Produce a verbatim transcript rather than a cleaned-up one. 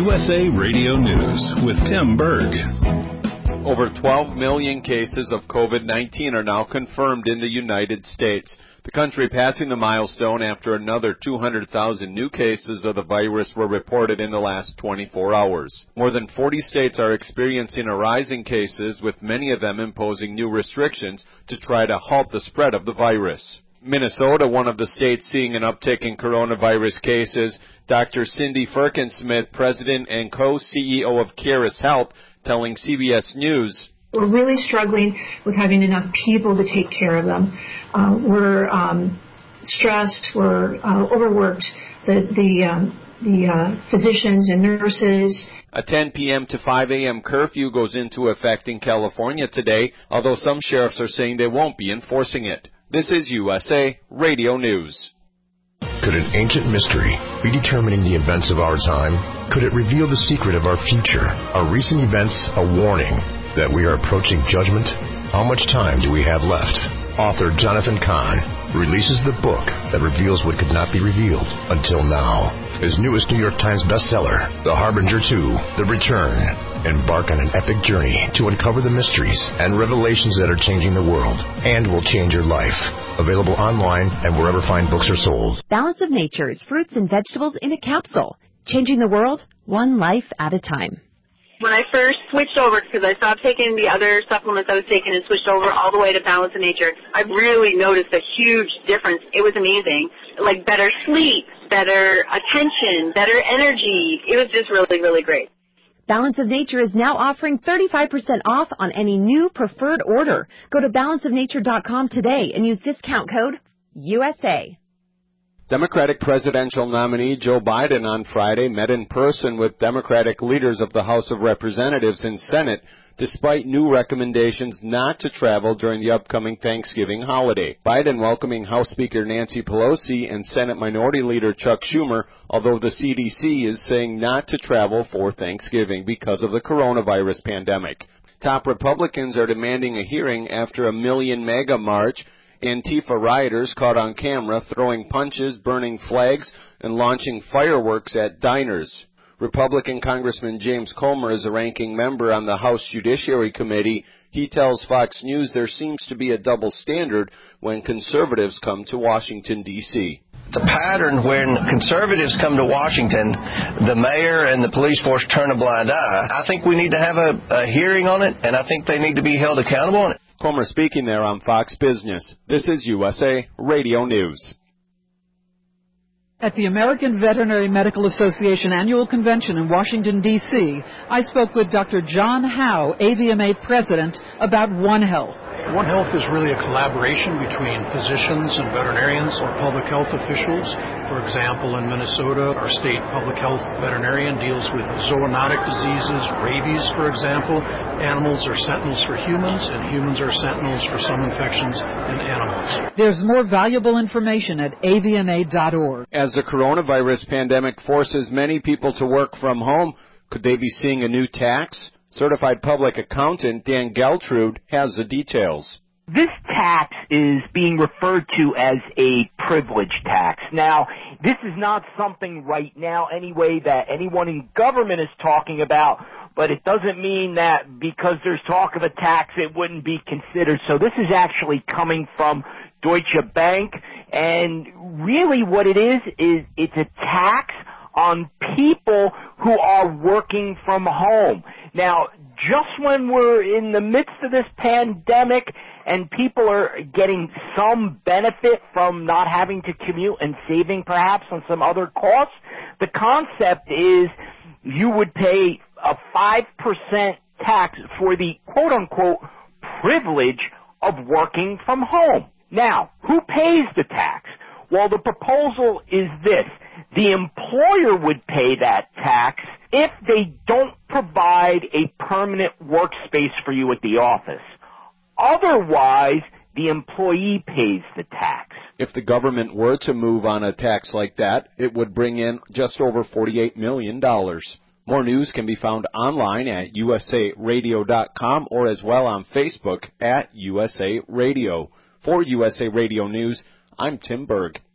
U S A Radio News with Tim Berg. Over twelve million cases of COVID nineteen are now confirmed in the United States. The country passing the milestone after another two hundred thousand new cases of the virus were reported in the last twenty-four hours. More than forty states are experiencing a rise in cases, with many of them imposing new restrictions to try to halt the spread of the virus. Minnesota, one of the states seeing an uptick in coronavirus cases. Doctor Cindy Firkins-Smith, president and co-C E O of Caris Health, telling C B S News, "We're really struggling with having enough people to take care of them. Uh, we're um, stressed. We're uh, overworked. The the um, the uh, physicians and nurses." A ten p.m. to five a.m. curfew goes into effect in California today, although some sheriffs are saying they won't be enforcing it. This is U S A Radio News. Could an ancient mystery be determining the events of our time? Could it reveal the secret of our future? Are recent events a warning that we are approaching judgment? How much time do we have left? Author Jonathan Cahn releases the book that reveals what could not be revealed until now. His newest New York Times bestseller, The Harbinger two, The Return. Embark on an epic journey to uncover the mysteries and revelations that are changing the world and will change your life. Available online and wherever fine books are sold. Balance of Nature's fruits and vegetables in a capsule. Changing the world, one life at a time. When I first switched over, because I stopped taking the other supplements I was taking and switched over all the way to Balance of Nature, I really noticed a huge difference. It was amazing. Like better sleep, better attention, better energy. It was just really, really great. Balance of Nature is now offering thirty-five percent off on any new preferred order. Go to balance of nature dot com today and use discount code U S A. Democratic presidential nominee Joe Biden on Friday met in person with Democratic leaders of the House of Representatives and Senate, despite new recommendations not to travel during the upcoming Thanksgiving holiday. Biden welcoming House Speaker Nancy Pelosi and Senate Minority Leader Chuck Schumer, although the C D C is saying not to travel for Thanksgiving because of the coronavirus pandemic. Top Republicans are demanding a hearing after a Million MAGA march. Antifa rioters caught on camera throwing punches, burning flags, and launching fireworks at diners. Republican Congressman James Comer is a ranking member on the House Judiciary Committee. He tells Fox News there seems to be a double standard when conservatives come to Washington, D C It's a pattern when conservatives come to Washington, the mayor and the police force turn a blind eye. I think we need to have a, a hearing on it, and I think they need to be held accountable on it. Comer speaking there on Fox Business. This is U S A Radio News. At the American Veterinary Medical Association Annual Convention in Washington, D C, I spoke with Doctor John Howe, A V M A President, about One Health. One Health is really a collaboration between physicians and veterinarians or public health officials. For example, in Minnesota, our state public health veterinarian deals with zoonotic diseases, rabies, for example. Animals are sentinels for humans, and humans are sentinels for some infections in animals. There's more valuable information at A V M A dot org. As the coronavirus pandemic forces many people to work from home, could they be seeing a new tax? Certified public accountant Dan Geltrude has the details. This tax is being referred to as a privilege tax. Now, this is not something right now anyway that anyone in government is talking about, but it doesn't mean that because there's talk of a tax it wouldn't be considered. So this is actually coming from Deutsche Bank, and really what it is is it's a tax on people who are working from home. Now, just when we're in the midst of this pandemic and people are getting some benefit from not having to commute and saving perhaps on some other costs, the concept is you would pay a five percent tax for the quote-unquote privilege of working from home. Now, who pays the tax? Well, the proposal is this. The employer would pay that tax if they don't provide a permanent workspace for you at the office. Otherwise, the employee pays the tax. If the government were to move on a tax like that, it would bring in just over forty-eight million dollars. More news can be found online at U S A radio dot com or as well on Facebook at U S A Radio. For U S A Radio News, I'm Tim Berg.